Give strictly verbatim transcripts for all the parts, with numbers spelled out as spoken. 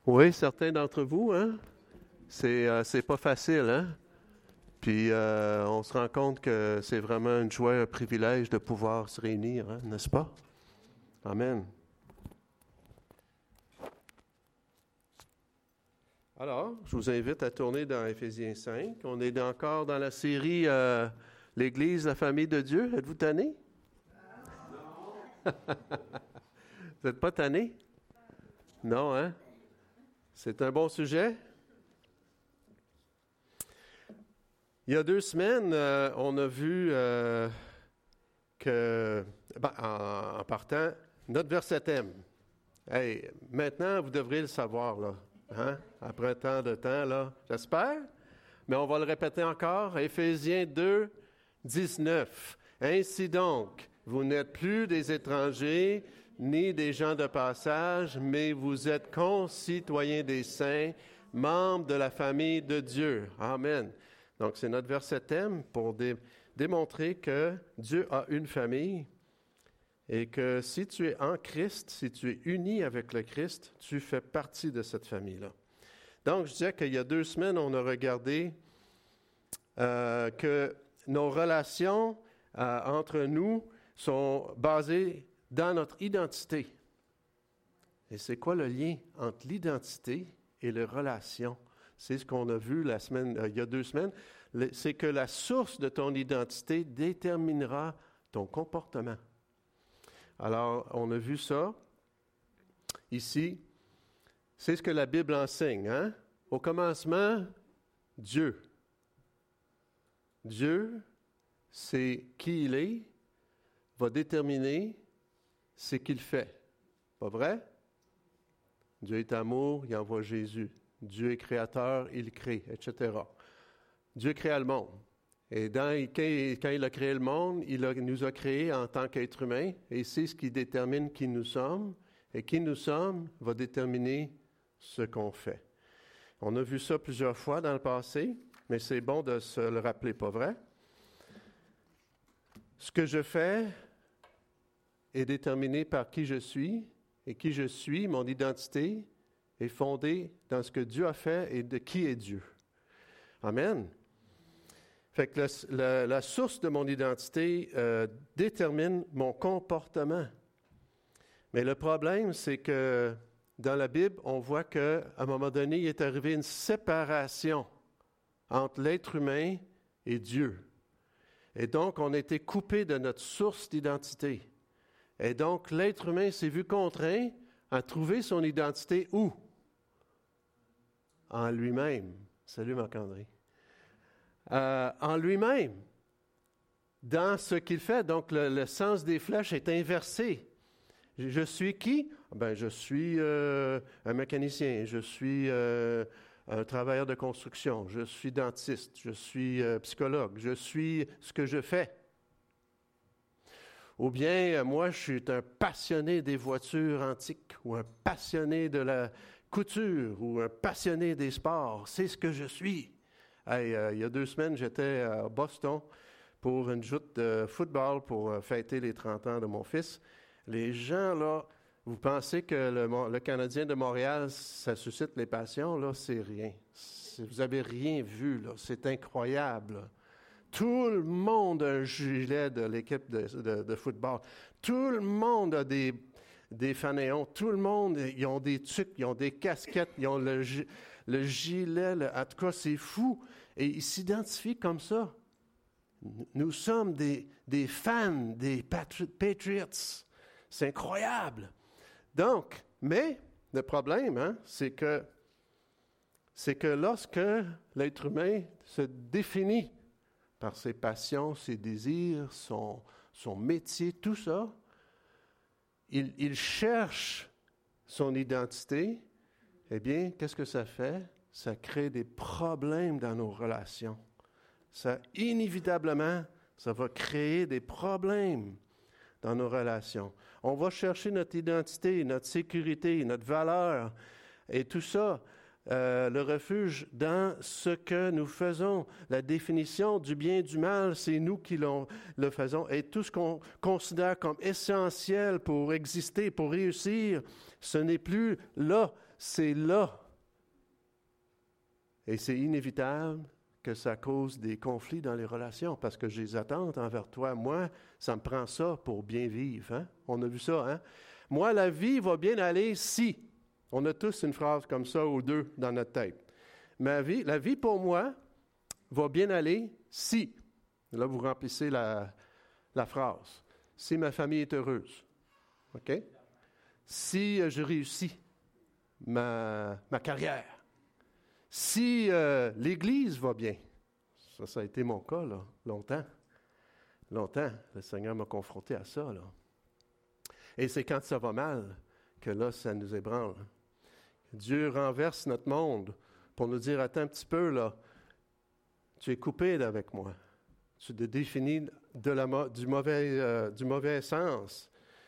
Oui, certains d'entre vous, hein? C'est euh, c'est pas facile, hein? Puis euh, on se rend compte que c'est vraiment une joie, un privilège de pouvoir se réunir, hein, n'est-ce pas? Amen. Alors, je vous invite à tourner dans Éphésiens cinq. On est encore dans la série euh, L'Église, la famille de Dieu. Êtes-vous tanné? Non. Vous n'êtes pas tanné? Non, hein? C'est un bon sujet. Il y a deux semaines, euh, on a vu euh, que, ben, en, en partant, notre verset thème. Hey, maintenant, vous devriez le savoir, là, hein? Après tant de temps, là, j'espère. Mais on va le répéter encore. Éphésiens deux, dix-neuf. Ainsi donc, vous n'êtes plus des étrangers, ni des gens de passage, mais vous êtes concitoyens des saints, membres de la famille de Dieu. Amen. Donc, c'est notre verset thème pour dé- démontrer que Dieu a une famille et que si tu es en Christ, si tu es uni avec le Christ, tu fais partie de cette famille-là. Donc, je disais qu'il y a deux semaines, on a regardé euh, que nos relations euh, entre nous sont basées dans notre identité. Et c'est quoi le lien entre l'identité et les relations? C'est ce qu'on a vu la semaine, euh, il y a deux semaines. Le, c'est que la source de ton identité déterminera ton comportement. Alors, on a vu ça ici. C'est ce que la Bible enseigne, hein? Au commencement, Dieu. Dieu, c'est qui il est, va déterminer ce qu'il fait. Pas vrai? Dieu est amour, il envoie Jésus. Dieu est créateur, il crée, et cetera. Dieu créa le monde. Et dans, quand, quand il a créé le monde, il, a, il nous a créés en tant qu'êtres humains, et c'est ce qui détermine qui nous sommes. Et qui nous sommes va déterminer ce qu'on fait. On a vu ça plusieurs fois dans le passé, mais c'est bon de se le rappeler, pas vrai? Ce que je fais est déterminé par qui je suis, et qui je suis, mon identité, est fondée dans ce que Dieu a fait et de qui est Dieu. Amen. Fait que la, la, la source de mon identité euh, détermine mon comportement. Mais le problème, c'est que dans la Bible, on voit qu'à un moment donné, il est arrivé une séparation entre l'être humain et Dieu. Et donc, on a été coupé de notre source d'identité. Et donc, l'être humain s'est vu contraint à trouver son identité où? En lui-même. Salut Marc-André. Euh, en lui-même. Dans ce qu'il fait. Donc, le, le sens des flèches est inversé. Je, je suis qui? Ben, je suis euh, un mécanicien. Je suis euh, un travailleur de construction. Je suis dentiste. Je suis euh, psychologue. Je suis ce que je fais. Ou bien, moi, je suis un passionné des voitures antiques, ou un passionné de la couture, ou un passionné des sports. C'est ce que je suis. Hey, euh, il y a deux semaines, j'étais à Boston pour une joute de football pour euh, fêter les trente ans de mon fils. Les gens, là, vous pensez que le, le Canadien de Montréal, ça suscite les passions? Là, c'est rien. C'est, vous n'avez rien vu, là. C'est incroyable, là. Tout le monde a un gilet de l'équipe de, de, de football. Tout le monde a des, des fainéants. Tout le monde, ils ont des tucs, ils ont des casquettes, ils ont le, le gilet. Le, en tout cas, c'est fou. Et ils s'identifient comme ça. Nous sommes des, des fans des Patriots. C'est incroyable. Donc, mais le problème, hein, c'est que, c'est que lorsque l'être humain se définit par ses passions, ses désirs, son, son métier, tout ça, il, il cherche son identité, eh bien, qu'est-ce que ça fait? Ça crée des problèmes dans nos relations. Ça, inévitablement, ça va créer des problèmes dans nos relations. On va chercher notre identité, notre sécurité, notre valeur, et tout ça, Euh, le refuge dans ce que nous faisons. La définition du bien et du mal, c'est nous qui l'on, le faisons. Et tout ce qu'on considère comme essentiel pour exister, pour réussir, ce n'est plus là. c'est là. Et c'est inévitable que ça cause des conflits dans les relations, parce que j'ai des attentes envers toi. Moi, ça me prend ça pour bien vivre. Hein? On a vu ça, hein? Moi, la vie va bien aller si. On a tous une phrase comme ça ou deux dans notre tête. Ma vie, la vie pour moi va bien aller si. Là, vous remplissez la, la phrase. Si ma famille est heureuse. OK? Si euh, je réussis ma, ma carrière. Si euh, l'Église va bien. Ça, ça a été mon cas, là, longtemps. Longtemps. Le Seigneur m'a confronté à ça, là. Et c'est quand ça va mal que là, ça nous ébranle. Dieu renverse notre monde pour nous dire, attends un petit peu, là, tu es coupé avec moi. Tu te définis de la, du, mauvais, euh, du mauvais sens.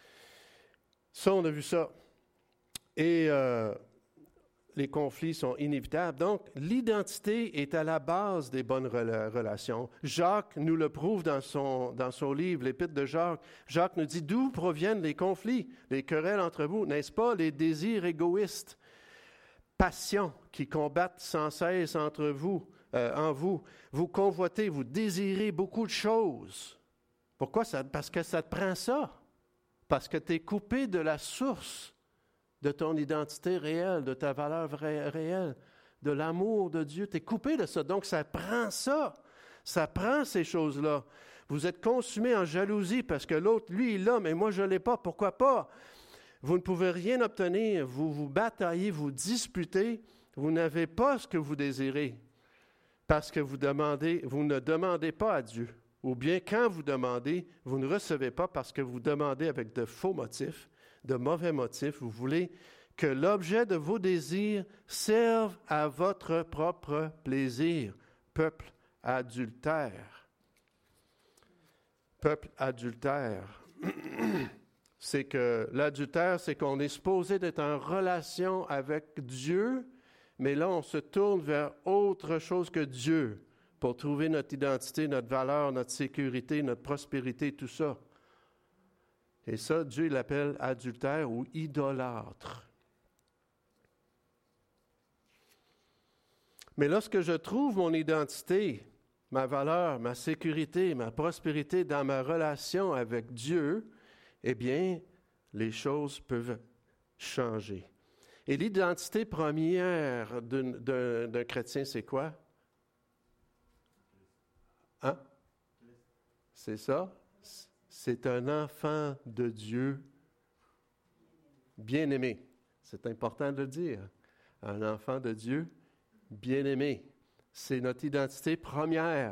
Ça, on a vu ça. Et euh, les conflits sont inévitables. Donc, l'identité est à la base des bonnes rela- relations. Jacques nous le prouve dans son, dans son livre, l'Épître de Jacques. Jacques nous dit, d'où proviennent les conflits, les querelles entre vous? N'est-ce pas les désirs égoïstes, passions qui combattent sans cesse entre vous, euh, en vous? Vous convoitez, vous désirez beaucoup de choses. Pourquoi ça? Parce que ça te prend ça. Parce que tu es coupé de la source de ton identité réelle, de ta valeur vraie, réelle, de l'amour de Dieu. Tu es coupé de ça. Donc, ça prend ça. Ça prend ces choses-là. Vous êtes consumé en jalousie parce que l'autre, lui, il l'a, mais moi, je ne l'ai pas. Pourquoi pas? Vous ne pouvez rien obtenir. Vous vous bataillez, vous disputez. Vous n'avez pas ce que vous désirez parce que vous demandez, vous ne demandez pas à Dieu. Ou bien, quand vous demandez, vous ne recevez pas parce que vous demandez avec de faux motifs, de mauvais motifs. Vous voulez que l'objet de vos désirs serve à votre propre plaisir. Peuple adultère. Peuple adultère. C'est que l'adultère, c'est qu'on est supposé d'être en relation avec Dieu, mais là, on se tourne vers autre chose que Dieu pour trouver notre identité, notre valeur, notre sécurité, notre prospérité, tout ça. Et ça, Dieu l'appelle adultère ou idolâtre. Mais lorsque je trouve mon identité, ma valeur, ma sécurité, ma prospérité dans ma relation avec Dieu, eh bien, les choses peuvent changer. Et l'identité première d'un, d'un, d'un chrétien, c'est quoi? Hein? C'est ça? C'est un enfant de Dieu bien-aimé. C'est important de le dire. Un enfant de Dieu bien-aimé. C'est notre identité première.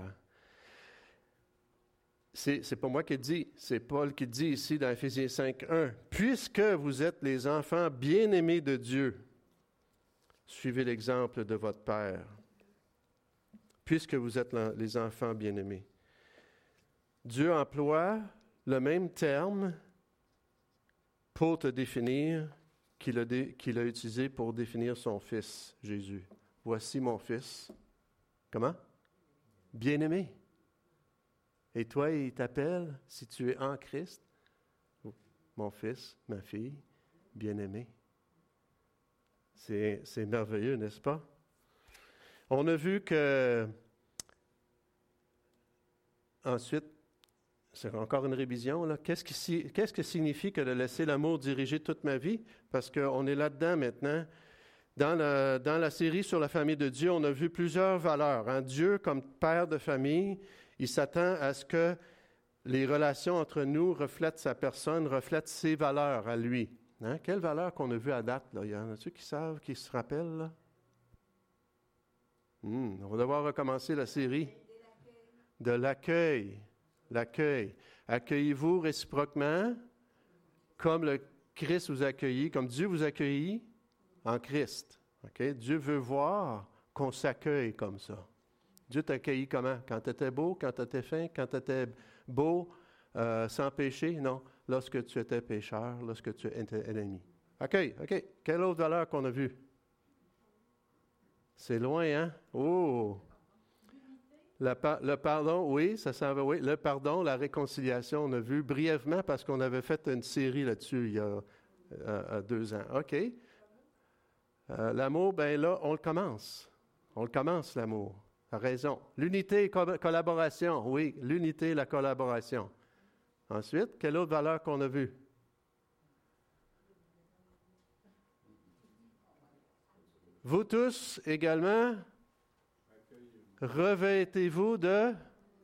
C'est, c'est pas moi qui le dis, c'est Paul qui le dit ici dans Éphésiens cinq, un. Puisque vous êtes les enfants bien-aimés de Dieu, suivez l'exemple de votre Père. Puisque vous êtes les enfants bien-aimés. Dieu emploie le même terme pour te définir qu'il a, dé, qu'il a utilisé pour définir son Fils, Jésus. Voici mon Fils. Comment? Bien-aimé. Et toi, il t'appelle, si tu es en Christ, mon fils, ma fille, bien-aimé. C'est, c'est merveilleux, n'est-ce pas? On a vu que, ensuite, c'est encore une révision, là. Qu'est-ce, qui, qu'est-ce que signifie que de laisser l'amour diriger toute ma vie? Parce qu'on est là-dedans maintenant. Dans la, dans la série sur la famille de Dieu, on a vu plusieurs valeurs. Hein? Dieu, comme père de famille, il s'attend à ce que les relations entre nous reflètent sa personne, reflètent ses valeurs à lui. Hein? Quelles valeurs qu'on a vues à date? Là? Il y en a-tu qui savent, qui se rappellent? Là? Hmm, on va devoir recommencer la série. De l'accueil. L'accueil. Accueillez-vous réciproquement comme le Christ vous accueillit, comme Dieu vous accueillit en Christ. Okay? Dieu veut voir qu'on s'accueille comme ça. Dieu t'a accueilli comment? Quand tu étais beau, quand tu étais fin, quand tu étais beau, euh, sans péché? Non. Lorsque tu étais pécheur, lorsque tu étais ennemi. OK, OK. Quelle autre valeur qu'on a vue? C'est loin, hein? Oh! Le, par- le pardon, oui, ça s'en va, oui. Le pardon, la réconciliation, on a vu brièvement parce qu'on avait fait une série là-dessus il y a euh, deux ans. OK. Euh, l'amour, ben là, on le commence. On le commence, l'amour. Tu as raison. L'unité et co- collaboration. Oui, l'unité et la collaboration. Ensuite, quelle autre valeur qu'on a vue? Vous tous également, revêtez-vous de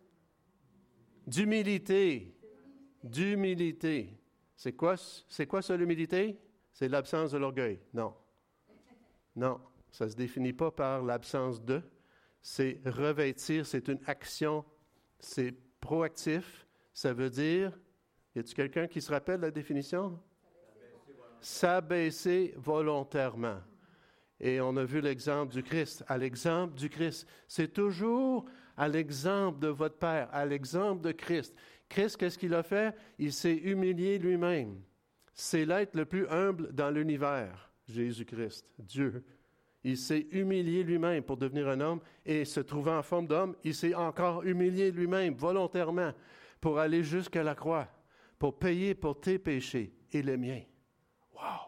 d'humilité. D'humilité. C'est quoi, c'est quoi ça, l'humilité? C'est l'absence de l'orgueil. Non. Non, ça ne se définit pas par l'absence de. C'est revêtir, c'est une action, c'est proactif. Ça veut dire, y a-t-il quelqu'un qui se rappelle la définition? S'abaisser volontairement. Et on a vu l'exemple du Christ. À l'exemple du Christ, c'est toujours à l'exemple de votre Père, à l'exemple de Christ. Christ, qu'est-ce qu'il a fait? Il s'est humilié lui-même. C'est l'être le plus humble dans l'univers, Jésus-Christ, Dieu. Il s'est humilié lui-même pour devenir un homme et se trouvant en forme d'homme, il s'est encore humilié lui-même volontairement pour aller jusqu'à la croix, pour payer pour tes péchés et les miens. Wow!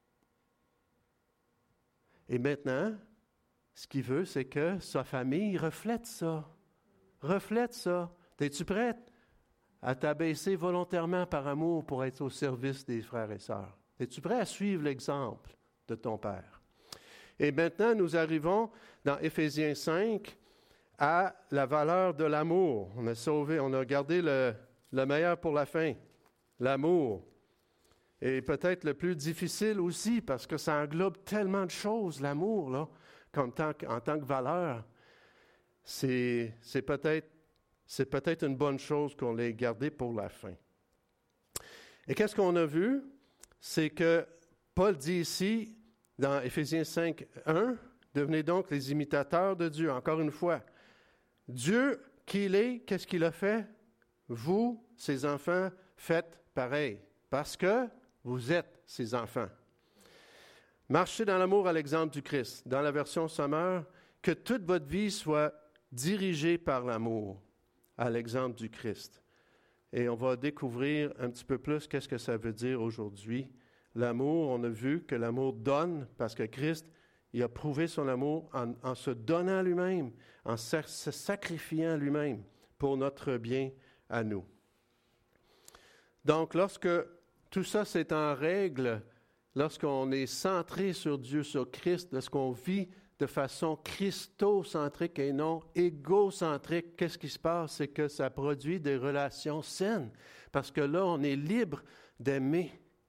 Et maintenant, ce qu'il veut, c'est que sa famille reflète ça. Reflète ça. Es-tu prête à t'abaisser volontairement par amour pour être au service des frères et sœurs? Es-tu prêt à suivre l'exemple de ton Père? Et maintenant, nous arrivons dans Éphésiens cinq à la valeur de l'amour. On a sauvé, on a gardé le, le meilleur pour la fin, l'amour. Et peut-être le plus difficile aussi, parce que ça englobe tellement de choses, l'amour, là, comme tant, en tant que valeur. C'est, c'est, peut-être, c'est peut-être une bonne chose qu'on l'ait gardé pour la fin. Et qu'est-ce qu'on a vu? C'est que Paul dit ici, dans Éphésiens cinq, un, « Devenez donc les imitateurs de Dieu. » Encore une fois, Dieu qui il est, qu'est-ce qu'il a fait? Vous, ses enfants, faites pareil, parce que vous êtes ses enfants. Marchez dans l'amour à l'exemple du Christ. Dans la version sommaire, que toute votre vie soit dirigée par l'amour à l'exemple du Christ. Et on va découvrir un petit peu plus qu'est-ce que ça veut dire aujourd'hui. L'amour, on a vu que l'amour donne, parce que Christ, il a prouvé son amour en, en se donnant lui-même, en se, se sacrifiant lui-même pour notre bien à nous. Donc, lorsque tout ça c'est en règle, lorsqu'on est centré sur Dieu, sur Christ, lorsqu'on vit de façon christocentrique et non égocentrique, qu'est-ce qui se passe? C'est que ça produit des relations saines, parce que là, on est libre d'aimer,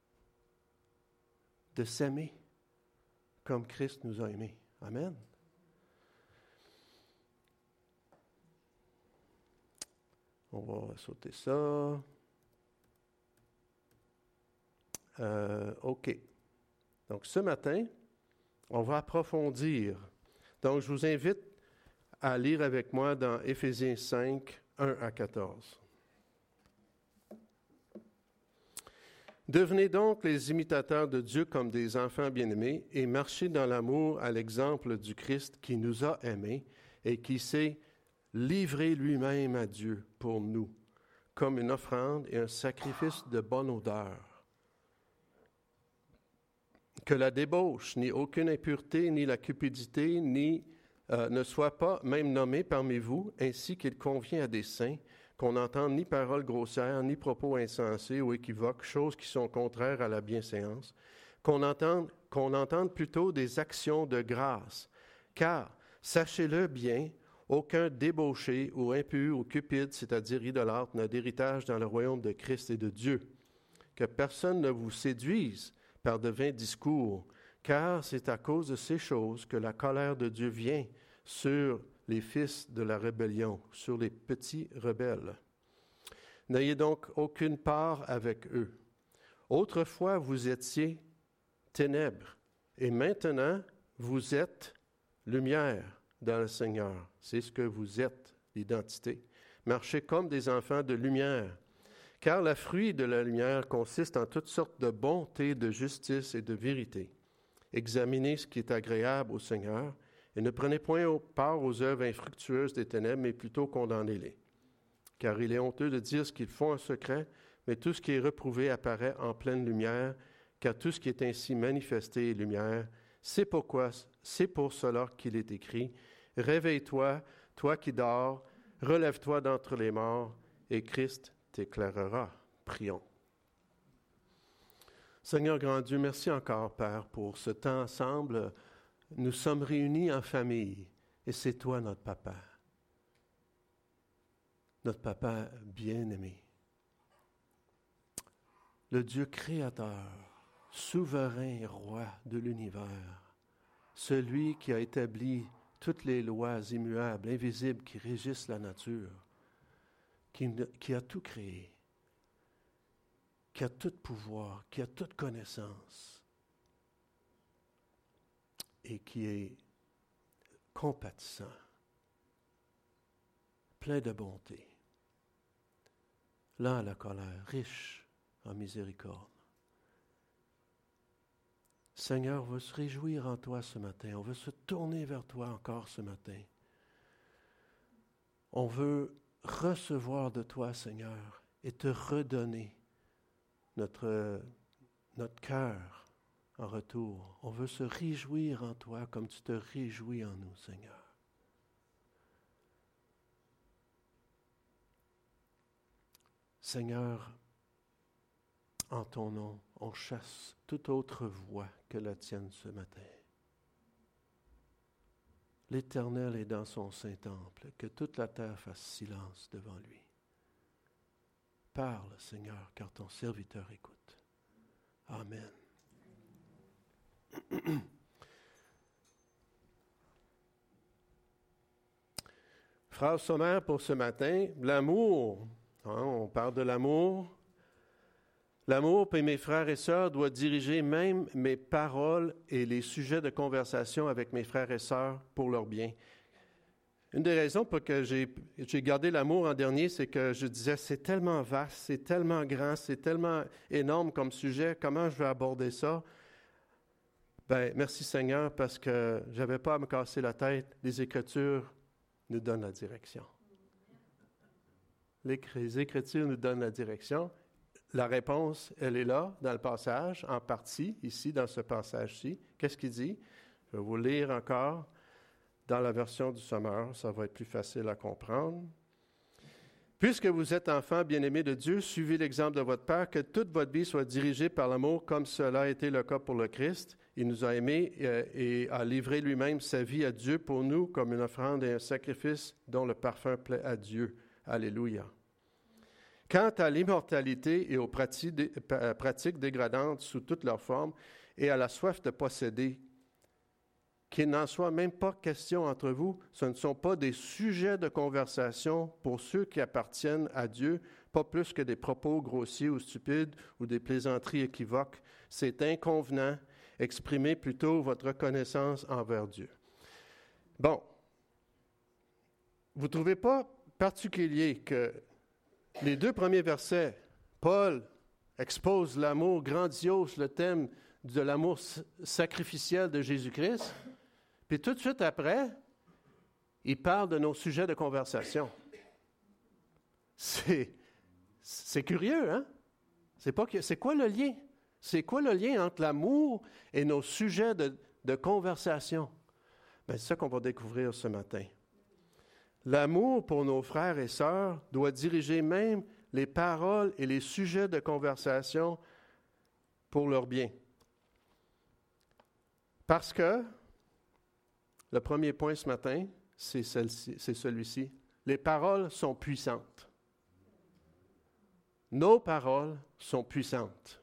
de s'aimer comme Christ nous a aimés. Amen. On va sauter ça. Euh, OK. Donc, ce matin, on va approfondir. Donc, je vous invite à lire avec moi dans Éphésiens cinq, un à quatorze. Devenez donc les imitateurs de Dieu comme des enfants bien-aimés et marchez dans l'amour à l'exemple du Christ qui nous a aimés et qui s'est livré lui-même à Dieu pour nous, comme une offrande et un sacrifice de bonne odeur. Que la débauche, ni aucune impureté, ni la cupidité, ni euh, ne soit pas même nommée parmi vous, ainsi qu'il convient à des saints, qu'on n'entende ni paroles grossières, ni propos insensés ou équivoques, choses qui sont contraires à la bienséance, qu'on entende, qu'on entende plutôt des actions de grâce. Car, sachez-le bien, aucun débauché ou impur ou cupide, c'est-à-dire idolâtre, n'a d'héritage dans le royaume de Christ et de Dieu. Que personne ne vous séduise par de vains discours, car c'est à cause de ces choses que la colère de Dieu vient sur les fils de la rébellion, sur les petits rebelles. N'ayez donc aucune part avec eux. Autrefois, vous étiez ténèbres, et maintenant, vous êtes lumière dans le Seigneur. C'est ce que vous êtes, l'identité. Marchez comme des enfants de lumière, car le fruit de la lumière consiste en toutes sortes de bonté, de justice et de vérité. Examinez ce qui est agréable au Seigneur, et ne prenez point part aux œuvres infructueuses des ténèbres, mais plutôt condamnez-les. Car il est honteux de dire ce qu'ils font en secret, mais tout ce qui est reprouvé apparaît en pleine lumière, car tout ce qui est ainsi manifesté est lumière. C'est pourquoi, c'est pour cela qu'il est écrit, « Réveille-toi, toi qui dors, relève-toi d'entre les morts, et Christ t'éclairera. » Prions. Seigneur grand Dieu, merci encore, Père, pour ce temps ensemble. Nous sommes réunis en famille, et c'est toi notre papa. Notre papa bien-aimé. Le Dieu créateur, souverain roi de l'univers, celui qui a établi toutes les lois immuables, invisibles qui régissent la nature, qui, qui a tout créé, qui a tout pouvoir, qui a toute connaissance et qui est compatissant, plein de bonté, lent à la colère, riche en miséricorde. Seigneur, on veut se réjouir en toi ce matin. On veut se tourner vers toi encore ce matin. On veut recevoir de toi, Seigneur, et te redonner notre, notre cœur en retour. On veut se réjouir en toi comme tu te réjouis en nous, Seigneur. Seigneur, en ton nom, on chasse toute autre voix que la tienne ce matin. L'Éternel est dans son saint temple, que toute la terre fasse silence devant lui. Parle, Seigneur, car ton serviteur écoute. Amen. Phrase sommaire pour ce matin, l'amour. Hein, on parle de l'amour. L'amour, puis mes frères et sœurs, doit diriger même mes paroles et les sujets de conversation avec mes frères et sœurs pour leur bien. Une des raisons pour que j'ai, j'ai gardé l'amour en dernier, c'est que je disais, c'est tellement vaste, c'est tellement grand, c'est tellement énorme comme sujet, comment je vais aborder ça? Ben, merci Seigneur, parce que je n'avais pas à me casser la tête. Les Écritures nous donnent la direction. Les, les Écritures nous donnent la direction. La réponse, elle est là, dans le passage, en partie, ici, dans ce passage-ci. Qu'est-ce qu'il dit? Je vais vous lire encore dans la version du Sommeur, ça va être plus facile à comprendre. « Puisque vous êtes enfants bien-aimés de Dieu, suivez l'exemple de votre Père, que toute votre vie soit dirigée par l'amour, comme cela a été le cas pour le Christ. Il nous a aimés et a livré lui-même sa vie à Dieu pour nous, comme une offrande et un sacrifice dont le parfum plaît à Dieu. Alléluia. » Quant à l'immortalité et aux pratiques dégradantes sous toutes leurs formes et à la soif de posséder, qu'il n'en soit même pas question entre vous, ce ne sont pas des sujets de conversation pour ceux qui appartiennent à Dieu, pas plus que des propos grossiers ou stupides ou des plaisanteries équivoques. C'est inconvenant. Exprimez plutôt votre reconnaissance envers Dieu. Bon, vous ne trouvez pas particulier que les deux premiers versets, Paul expose l'amour grandiose, le thème de l'amour sacrificiel de Jésus-Christ. Puis tout de suite après, il parle de nos sujets de conversation. C'est, c'est curieux, hein? C'est, pas, c'est quoi le lien? C'est quoi le lien entre l'amour et nos sujets de, de conversation? Bien, c'est ça qu'on va découvrir ce matin. L'amour pour nos frères et sœurs doit diriger même les paroles et les sujets de conversation pour leur bien. Parce que, le premier point ce matin, c'est, celle-ci, c'est celui-ci. Les paroles sont puissantes. Nos paroles sont puissantes.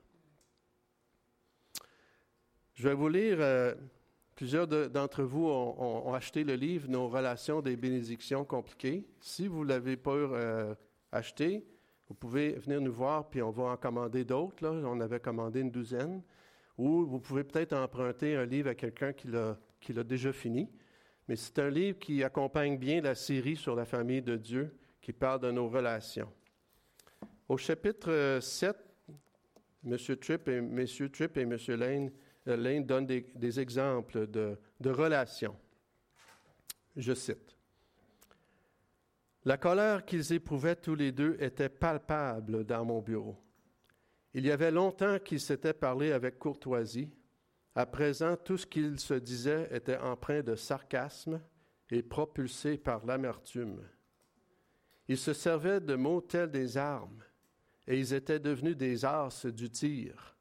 Je vais vous lire... Euh, Plusieurs de, d'entre vous ont, ont, ont acheté le livre « Nos relations des bénédictions compliquées ». Si vous ne l'avez pas euh, acheté, vous pouvez venir nous voir, puis on va en commander d'autres. Là. On avait commandé une douzaine. Ou vous pouvez peut-être emprunter un livre à quelqu'un qui l'a, qui l'a déjà fini. Mais c'est un livre qui accompagne bien la série sur la famille de Dieu, qui parle de nos relations. Au chapitre sept, M. Tripp et M. Tripp et M. Lane Lane donne des, des exemples de, de relations. Je cite. « La colère qu'ils éprouvaient tous les deux était palpable dans mon bureau. Il y avait longtemps qu'ils s'étaient parlé avec courtoisie, À présent, tout ce qu'il se disait était empreint de sarcasme et propulsé par l'amertume. Ils se servaient de mots tels des armes, et ils étaient devenus des as du tir.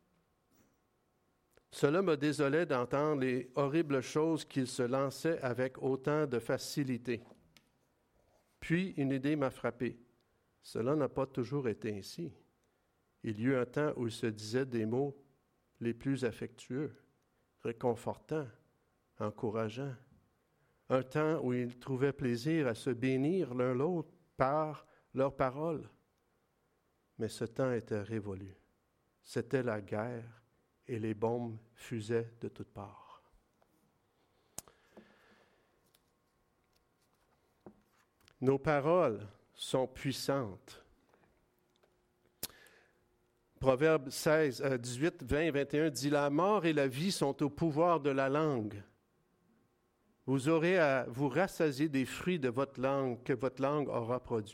Cela me désolait d'entendre les horribles choses qu'ils se lançaient avec autant de facilité. Puis une idée m'a frappé. Cela n'a pas toujours été ainsi. Il y eut un temps où ils se disaient des mots les plus affectueux, réconfortants, encourageants. Un temps où ils trouvaient plaisir à se bénir l'un l'autre par leurs paroles. Mais ce temps était révolu. C'était la guerre et les bombes fusaient de toutes parts. Nos paroles sont puissantes. Proverbe seize, dix-huit, vingt, vingt et un dit « La mort et la vie sont au pouvoir de la langue. Vous aurez à vous rassasier des fruits de votre langue que votre langue aura produit. »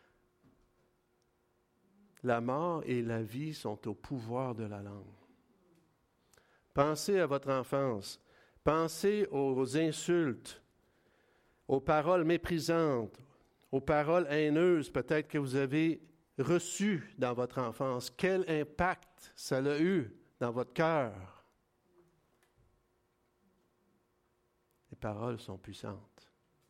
La mort et la vie sont au pouvoir de la langue. Pensez à votre enfance. Pensez aux insultes, aux paroles méprisantes, aux paroles haineuses peut-être que vous avez reçues dans votre enfance. Quel impact ça a eu dans votre cœur? Les paroles sont puissantes.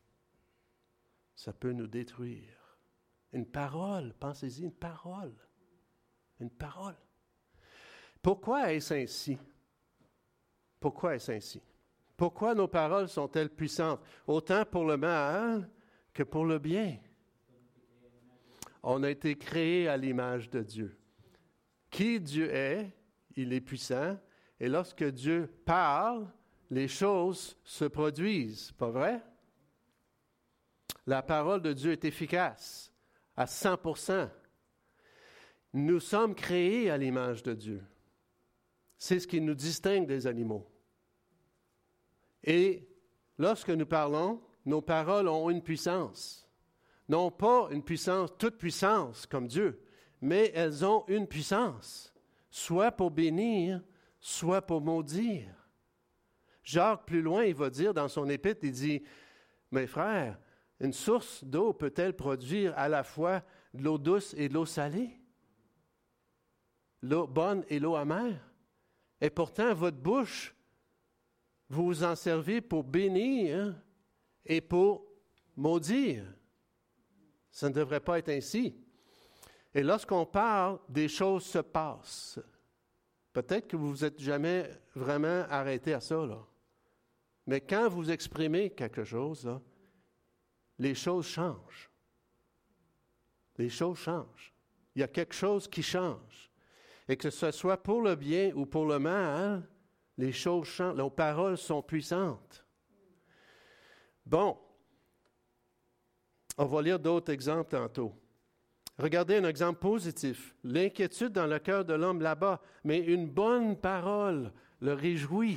Ça peut nous détruire. Une parole, pensez-y, une parole. Une parole. Pourquoi est-ce ainsi? Pourquoi est-ce ainsi? Pourquoi nos paroles sont-elles puissantes? Autant pour le mal que pour le bien. On a été créés à l'image de Dieu. Qui Dieu est, il est puissant. Et lorsque Dieu parle, les choses se produisent. Pas vrai? La parole de Dieu est efficace à cent pour cent. Nous sommes créés à l'image de Dieu. C'est ce qui nous distingue des animaux. Et lorsque nous parlons, nos paroles ont une puissance. Non pas une puissance, toute puissance comme Dieu, mais elles ont une puissance, soit pour bénir, soit pour maudire. Jacques, plus loin, il va dire dans son épître, il dit, « Mes frères, une source d'eau peut-elle produire à la fois de l'eau douce et de l'eau salée? L'eau bonne et l'eau amère? Et pourtant, votre bouche, vous vous en servez pour bénir et pour maudire. Ça ne devrait pas être ainsi. Et lorsqu'on parle, des choses se passent. Peut-être que vous ne vous êtes jamais vraiment arrêté à ça, là. Mais quand vous exprimez quelque chose, là, les choses changent. Les choses changent. Il y a quelque chose qui change. Et que ce soit pour le bien ou pour le mal, les choses changent. Nos paroles sont puissantes. Bon. On va lire d'autres exemples tantôt. Regardez un exemple positif. L'inquiétude dans le cœur de l'homme là-bas, mais une bonne parole le réjouit.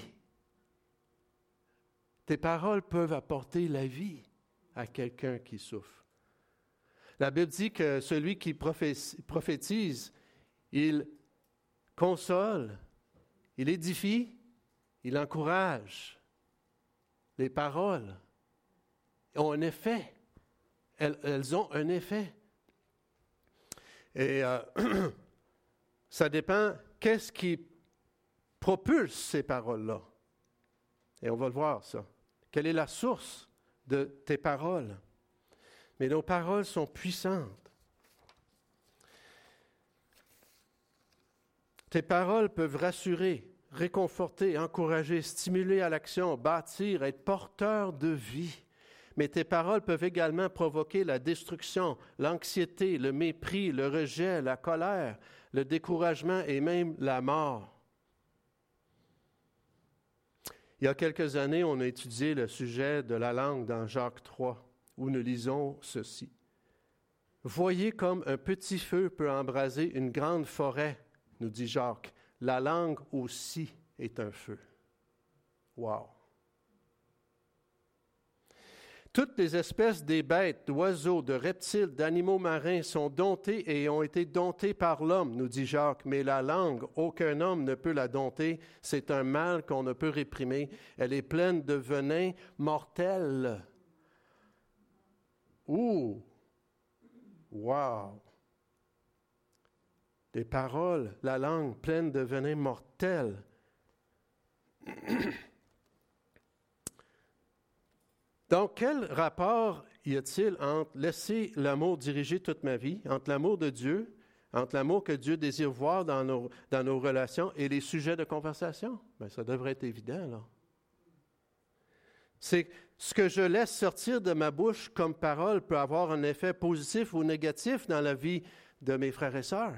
Tes paroles peuvent apporter la vie à quelqu'un qui souffre. La Bible dit que celui qui prophétise, il console, il édifie, il encourage. Les paroles ont un effet. Elles, elles ont un effet. Et euh, ça dépend qu'est-ce qui propulse ces paroles-là. Et on va le voir, ça. Quelle est la source de tes paroles? Mais nos paroles sont puissantes. Tes paroles peuvent rassurer, réconforter, encourager, stimuler à l'action, bâtir, être porteur de vie. Mais tes paroles peuvent également provoquer la destruction, l'anxiété, le mépris, le rejet, la colère, le découragement et même la mort. Il y a quelques années, on a étudié le sujet de la langue dans Jacques trois, où nous lisons ceci. « Voyez comme un petit feu peut embraser une grande forêt, nous dit Jacques. La langue aussi est un feu. » Wow! Toutes les espèces des bêtes, d'oiseaux, de reptiles, d'animaux marins sont domptées et ont été domptées par l'homme, nous dit Jacques. Mais la langue, aucun homme ne peut la dompter. C'est un mal qu'on ne peut réprimer. Elle est pleine de venin mortel. Ouh! Wow! Des paroles, la langue pleine de venin mortel. Donc, quel rapport y a-t-il entre laisser l'amour diriger toute ma vie, entre l'amour de Dieu, entre l'amour que Dieu désire voir dans nos, dans nos relations et les sujets de conversation? Bien, ça devrait être évident, là. C'est ce que je laisse sortir de ma bouche comme parole peut avoir un effet positif ou négatif dans la vie de mes frères et sœurs.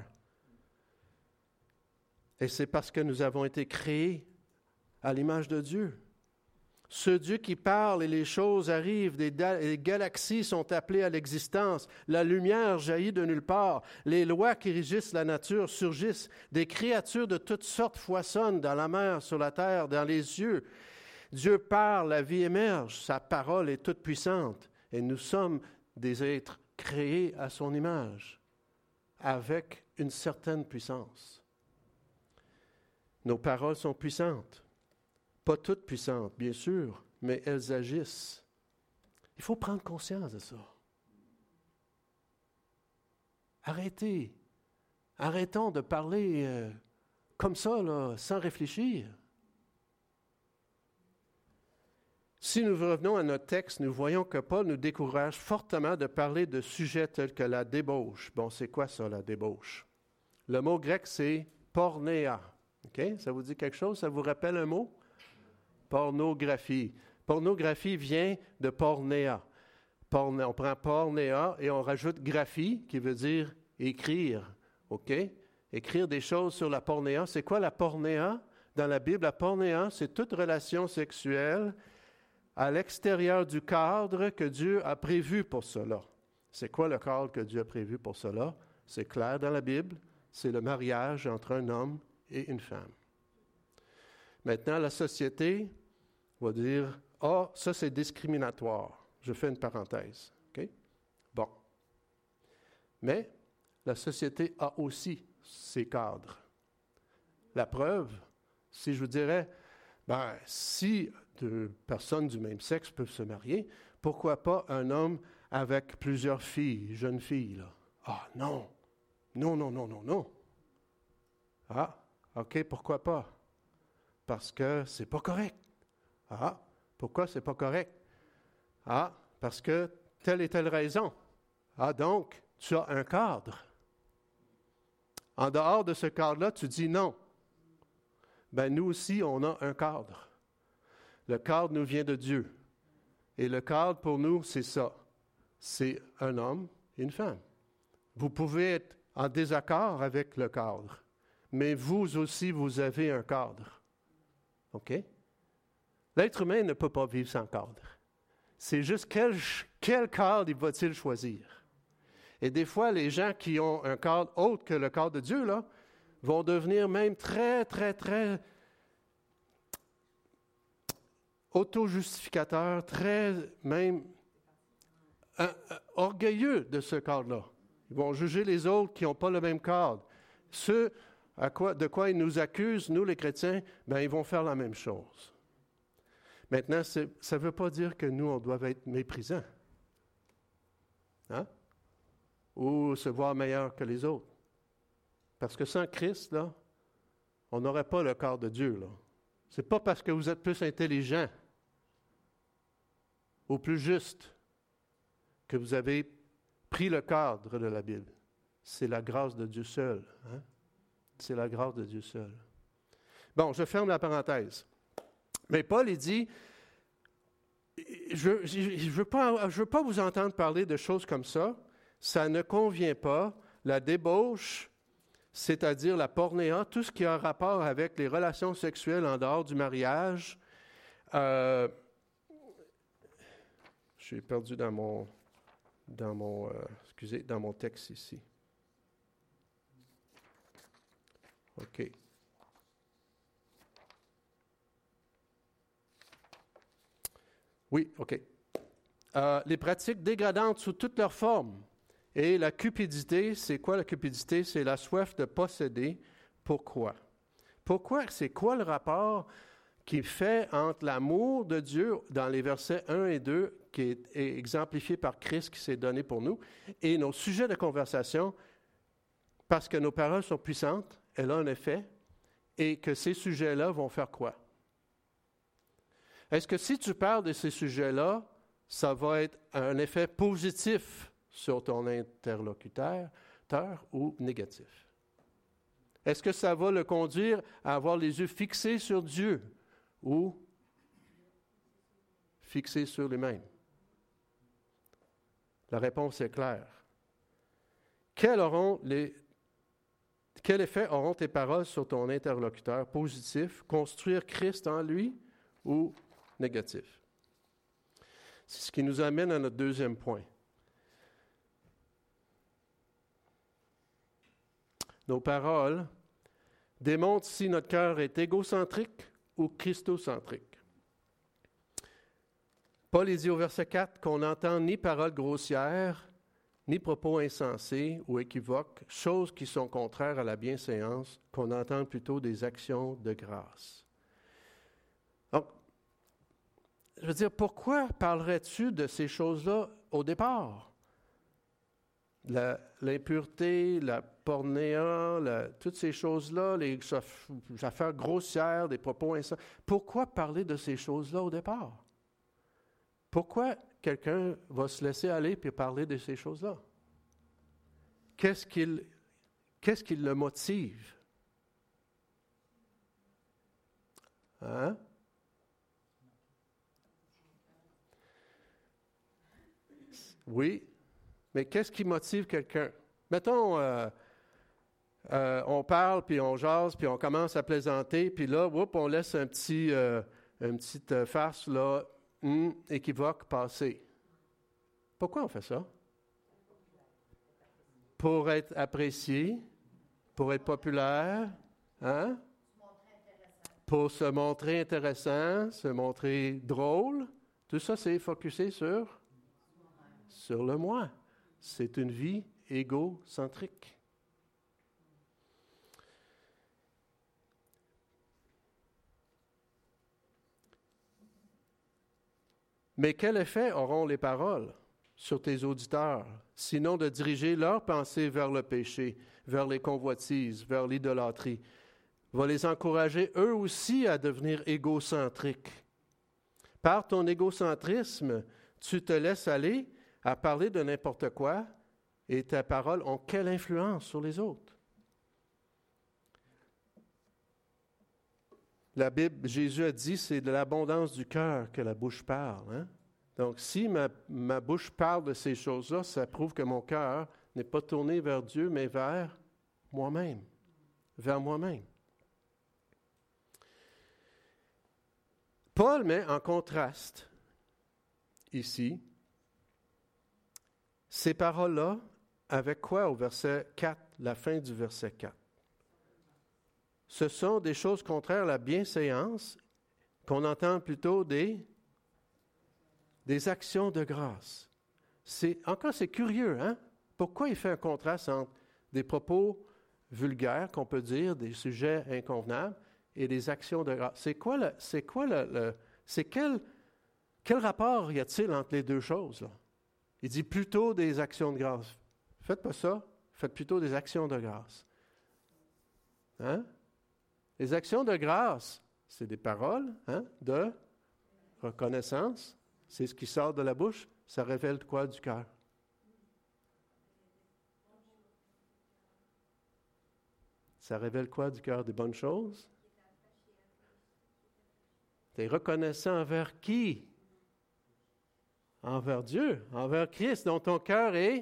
Et c'est parce que nous avons été créés à l'image de Dieu. Ce Dieu qui parle et les choses arrivent, des da- les galaxies sont appelées à l'existence, la lumière jaillit de nulle part, les lois qui régissent la nature surgissent, des créatures de toutes sortes foisonnent dans la mer, sur la terre, dans les cieux. Dieu parle, la vie émerge, sa parole est toute puissante et nous sommes des êtres créés à son image, avec une certaine puissance. Nos paroles sont puissantes. Pas toutes puissantes, bien sûr, mais elles agissent. Il faut prendre conscience de ça. Arrêtez. Arrêtons de parler euh, comme ça, là, sans réfléchir. Si nous revenons à notre texte, nous voyons que Paul nous décourage fortement de parler de sujets tels que la débauche. Bon, c'est quoi ça, la débauche? Le mot grec, c'est pornéa. Okay? Ça vous dit quelque chose? Ça vous rappelle un mot? Pornographie. Pornographie vient de pornéa. Porné, on prend pornéa et on rajoute graphie, qui veut dire écrire. OK? Écrire des choses sur la pornéa. C'est quoi la pornéa? Dans la Bible, la pornéa, c'est toute relation sexuelle à l'extérieur du cadre que Dieu a prévu pour cela. C'est quoi le cadre que Dieu a prévu pour cela? C'est clair dans la Bible. C'est le mariage entre un homme et une femme. Maintenant, la société va dire « Ah, ça c'est discriminatoire ». Je fais une parenthèse. Okay? Bon. Mais la société a aussi ses cadres. La preuve, si je vous dirais, ben, si deux personnes du même sexe peuvent se marier, pourquoi pas un homme avec plusieurs filles, jeunes filles, là? Ah non! Non, non, non, non, non. Ah, OK, pourquoi pas? Parce que c'est pas correct. Ah, pourquoi c'est pas correct? Ah, parce que telle et telle raison. Ah, donc, tu as un cadre. En dehors de ce cadre-là, tu dis non. Ben, nous aussi, on a un cadre. Le cadre nous vient de Dieu. Et le cadre, pour nous, c'est ça. C'est un homme et une femme. Vous pouvez être en désaccord avec le cadre, mais vous aussi, vous avez un cadre. OK? L'être humain ne peut pas vivre sans cadre. C'est juste quel, quel cadre va-t-il choisir? Et des fois, les gens qui ont un cadre autre que le cadre de Dieu, là, vont devenir même très, très, très auto-justificateurs, très même euh, euh, orgueilleux de ce cadre-là. Ils vont juger les autres qui n'ont pas le même cadre. Ceux à quoi, de quoi ils nous accusent, nous les chrétiens, ben, ils vont faire la même chose. Maintenant, ça ne veut pas dire que nous, on doit être méprisants. Hein? Ou se voir meilleur que les autres. Parce que sans Christ, là, on n'aurait pas le corps de Dieu, là. Ce n'est pas parce que vous êtes plus intelligent ou plus juste que vous avez pris le cadre de la Bible. C'est la grâce de Dieu seul. Hein? C'est la grâce de Dieu seul. Bon, je ferme la parenthèse. Mais Paul, il dit, je ne veux pas, je veux pas vous entendre parler de choses comme ça. Ça ne convient pas. La débauche, c'est-à-dire la pornéa, tout ce qui a rapport avec les relations sexuelles en dehors du mariage. Euh, je suis perdu dans mon, dans mon, euh, excusez, dans mon texte ici. OK. Oui, OK. euh, les pratiques dégradantes sous toutes leurs formes. Et la cupidité, c'est quoi la cupidité? C'est la soif de posséder. Pourquoi? Pourquoi? C'est quoi le rapport qui fait entre l'amour de Dieu dans les versets un et deux, qui est exemplifié par Christ qui s'est donné pour nous, et nos sujets de conversation, parce que nos paroles sont puissantes, elles ont un effet, et que ces sujets-là vont faire quoi? Est-ce que si tu parles de ces sujets-là, ça va être un effet positif sur ton interlocuteur ou négatif? Est-ce que ça va le conduire à avoir les yeux fixés sur Dieu ou fixés sur lui-même? La réponse est claire. Quels auront les, quel effet auront tes paroles sur ton interlocuteur? Positif, construire Christ en lui ou négatif? C'est ce qui nous amène à notre deuxième point. Nos paroles démontrent si notre cœur est égocentrique ou christocentrique. Paul dit au verset quatre qu'on n'entend ni paroles grossières, ni propos insensés ou équivoques, choses qui sont contraires à la bienséance, qu'on entend plutôt des actions de grâce. Donc, je veux dire, pourquoi parlerais-tu de ces choses-là au départ? La, l'impureté, la pornéa, la, toutes ces choses-là, les affaires grossières, des propos insensés. Pourquoi parler de ces choses-là au départ? Pourquoi quelqu'un va se laisser aller et parler de ces choses-là? Qu'est-ce qu'il, qu'est-ce qui le motive? Hein? Oui, mais qu'est-ce qui motive quelqu'un? Mettons, euh, euh, on parle, puis on jase, puis on commence à plaisanter, puis là, whoop, on laisse un petit, euh, une petite euh, farce, là, hum, équivoque, passer. Pourquoi on fait ça? Pour être apprécié, pour être populaire, hein? Pour se montrer intéressant, se montrer drôle. Tout ça, c'est focusé sur, sur le moi. C'est une vie égocentrique. Mais quel effet auront les paroles sur tes auditeurs, sinon de diriger leurs pensées vers le péché, vers les convoitises, vers l'idolâtrie? Va les encourager eux aussi à devenir égocentriques. Par ton égocentrisme, tu te laisses aller à parler de n'importe quoi et tes paroles ont quelle influence sur les autres? La Bible, Jésus a dit, c'est de l'abondance du cœur que la bouche parle. Hein? Donc, si ma, ma bouche parle de ces choses-là, ça prouve que mon cœur n'est pas tourné vers Dieu, mais vers moi-même. Vers moi-même. Paul met en contraste, ici, ces paroles-là avec quoi au verset quatre, la fin du verset quatre? Ce sont des choses contraires à la bienséance, qu'on entend plutôt des, des actions de grâce. C'est, encore, c'est curieux, hein? Pourquoi il fait un contraste entre des propos vulgaires, qu'on peut dire, des sujets inconvenables, et des actions de grâce? C'est quoi le, c'est quoi le, le c'est quel, quel rapport y a-t-il entre les deux choses, là? Il dit plutôt des actions de grâce. Faites pas ça, faites plutôt des actions de grâce. Hein? Les actions de grâce, c'est des paroles, hein, de reconnaissance. C'est ce qui sort de la bouche. Ça révèle quoi du cœur? Ça révèle quoi du cœur? Des bonnes choses? Tu es reconnaissant envers qui? Envers Dieu, envers Christ, dont ton cœur est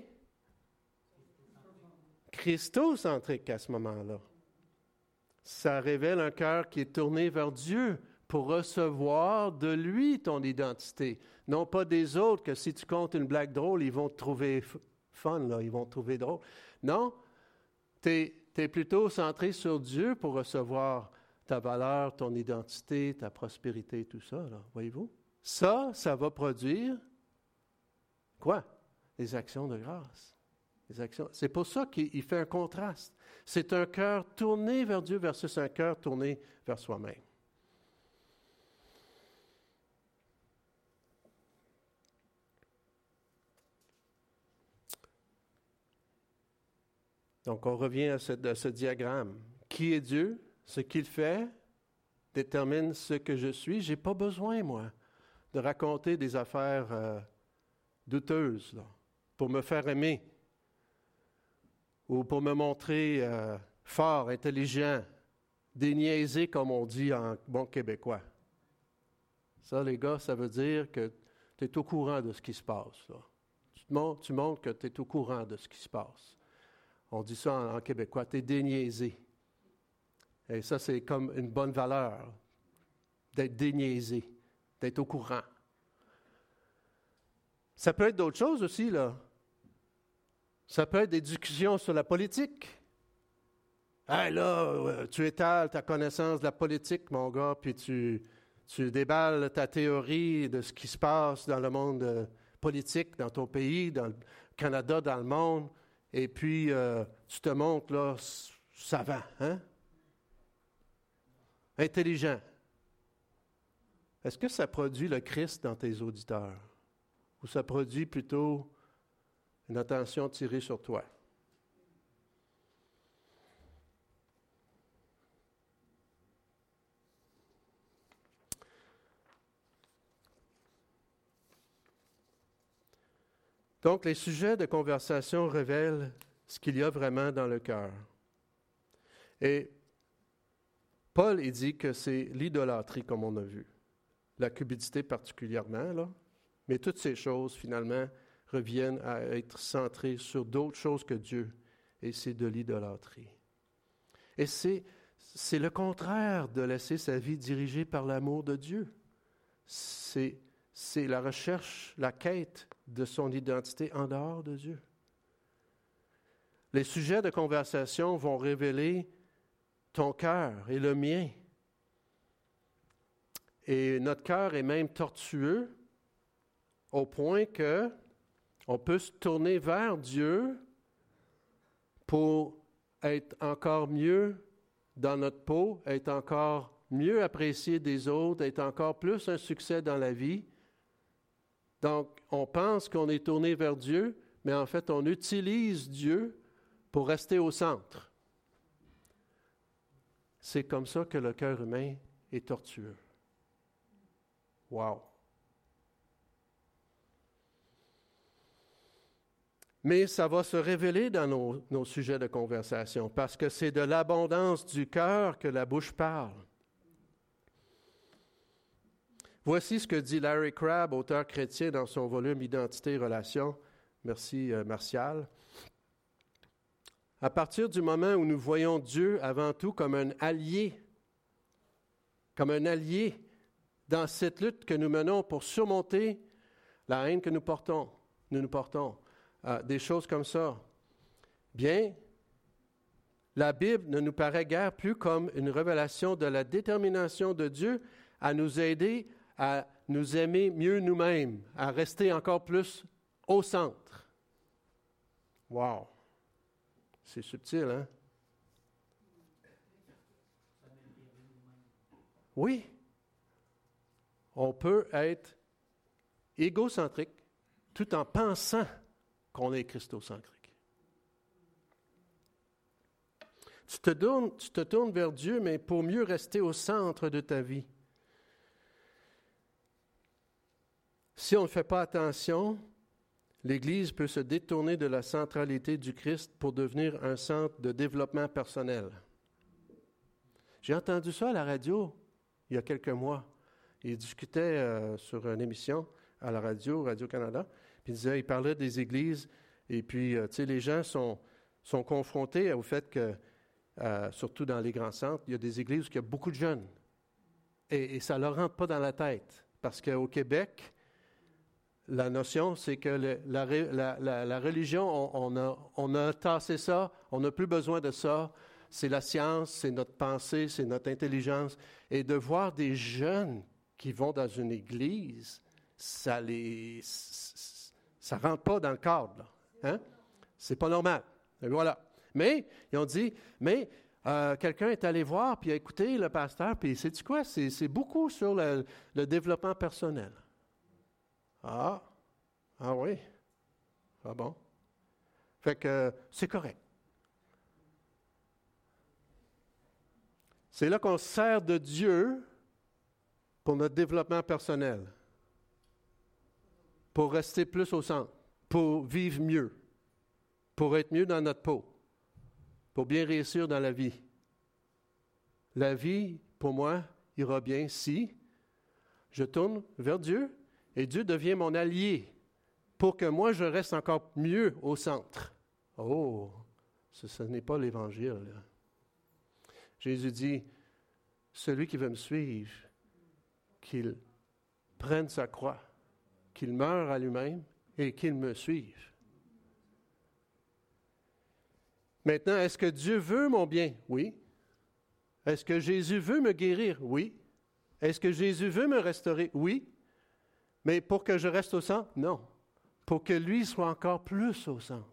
christocentrique à ce moment-là. Ça révèle un cœur qui est tourné vers Dieu pour recevoir de lui ton identité. Non pas des autres, que si tu comptes une blague drôle, ils vont te trouver fun, là, ils vont te trouver drôle. Non, tu es plutôt centré sur Dieu pour recevoir ta valeur, ton identité, ta prospérité, tout ça, là, voyez-vous? Ça, ça va produire Quoi? Les actions de grâce. Les actions. C'est pour ça qu'il fait un contraste. C'est un cœur tourné vers Dieu versus un cœur tourné vers soi-même. Donc, on revient à ce, à ce diagramme. Qui est Dieu? Ce qu'il fait détermine ce que je suis. Je n'ai pas besoin, moi, de raconter des affaires euh, douteuses là, pour me faire aimer ou pour me montrer euh, fort, intelligent, déniaisé, comme on dit en bon québécois. Ça, les gars, ça veut dire que tu es au courant de ce qui se passe. Là. Tu, te montres, tu montres que tu es au courant de ce qui se passe. On dit ça en, en québécois, tu es déniaisé. Et ça, c'est comme une bonne valeur, d'être déniaisé, d'être au courant. Ça peut être d'autres choses aussi, là. Ça peut être des discussions sur la politique. Hey, là, tu étales ta connaissance de la politique, mon gars, puis tu, tu déballes ta théorie de ce qui se passe dans le monde euh, politique, dans ton pays, dans le Canada, dans le monde. Et puis, euh, tu te montres, là, savant, hein? Intelligent. Est-ce que ça produit le Christ dans tes auditeurs? Ou ça produit plutôt une attention tirée sur toi? Donc, les sujets de conversation révèlent ce qu'il y a vraiment dans le cœur. Et Paul, il dit que c'est l'idolâtrie, comme on a vu. La cupidité particulièrement, là. Mais toutes ces choses, finalement, reviennent à être centrées sur d'autres choses que Dieu. Et c'est de l'idolâtrie. Et c'est, c'est le contraire de laisser sa vie dirigée par l'amour de Dieu. C'est, c'est la recherche, la quête de son identité en dehors de Dieu. Les sujets de conversation vont révéler ton cœur et le mien. Et notre cœur est même tortueux au point que on peut se tourner vers Dieu pour être encore mieux dans notre peau, être encore mieux apprécié des autres, être encore plus un succès dans la vie. Donc, on pense qu'on est tourné vers Dieu, mais en fait, on utilise Dieu pour rester au centre. C'est comme ça que le cœur humain est tortueux. Wow! Mais ça va se révéler dans nos, nos sujets de conversation, parce que c'est de l'abondance du cœur que la bouche parle. Voici ce que dit Larry Crabb, auteur chrétien, dans son volume Identité et Relations. Merci, euh, Martial. À partir du moment où nous voyons Dieu avant tout comme un allié, comme un allié dans cette lutte que nous menons pour surmonter la haine que nous portons, nous nous portons, euh, des choses comme ça, bien, la Bible ne nous paraît guère plus comme une révélation de la détermination de Dieu à nous aider à nous aimer mieux nous-mêmes, à rester encore plus au centre. Wow! C'est subtil, hein? Oui. On peut être égocentrique tout en pensant qu'on est christocentrique. Tu te tournes, tu te tournes vers Dieu, mais pour mieux rester au centre de ta vie. Si on ne fait pas attention, l'Église peut se détourner de la centralité du Christ pour devenir un centre de développement personnel. J'ai entendu ça à la radio il y a quelques mois. Il discutait euh, sur une émission à la radio, Radio-Canada, puis il disait, il parlait des églises, et puis, euh, tu sais, les gens sont, sont confrontés au fait que, euh, surtout dans les grands centres, il y a des églises où il y a beaucoup de jeunes. Et, et ça ne leur rentre pas dans la tête, parce qu'au Québec, la notion, c'est que le, la, la, la, la religion, on, on, a, on a tassé ça, on n'a plus besoin de ça. C'est la science, c'est notre pensée, c'est notre intelligence. Et de voir des jeunes qui vont dans une église, ça les, Ça ne rentre pas dans le cadre. Là. Hein? C'est pas normal. Et voilà. Mais, ils ont dit, mais euh, quelqu'un est allé voir, puis a écouté le pasteur, puis sais-tu quoi? C'est, c'est beaucoup sur le, le développement personnel. Ah, ah oui. Ah bon. Fait que euh, c'est correct. C'est là qu'on se sert de Dieu pour notre développement personnel, pour rester plus au centre, pour vivre mieux, pour être mieux dans notre peau, pour bien réussir dans la vie. La vie, pour moi, ira bien si je tourne vers Dieu et Dieu devient mon allié pour que moi, je reste encore mieux au centre. Oh, ce, ce n'est pas l'Évangile. Là. Jésus dit, celui qui veut me suivre, qu'il prenne sa croix, qu'il meure à lui-même et qu'il me suive. Maintenant, est-ce que Dieu veut mon bien? Oui. Est-ce que Jésus veut me guérir? Oui. Est-ce que Jésus veut me restaurer? Oui. Mais pour que je reste au centre? Non. Pour que lui soit encore plus au centre.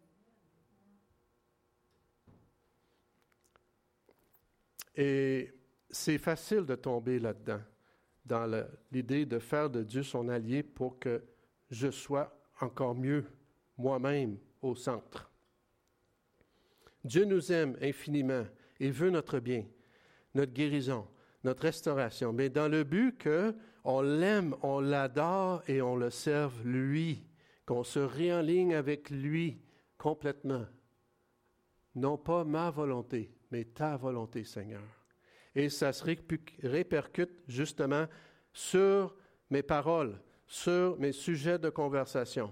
Et c'est facile de tomber là-dedans, dans le, l'idée de faire de Dieu son allié pour que je sois encore mieux moi-même au centre. Dieu nous aime infiniment et veut notre bien, notre guérison, notre restauration, mais dans le but qu'on l'aime, on l'adore et on le serve lui, qu'on se réenligne avec lui complètement. Non pas ma volonté, mais ta volonté, Seigneur. Et ça se répercute justement sur mes paroles, sur mes sujets de conversation.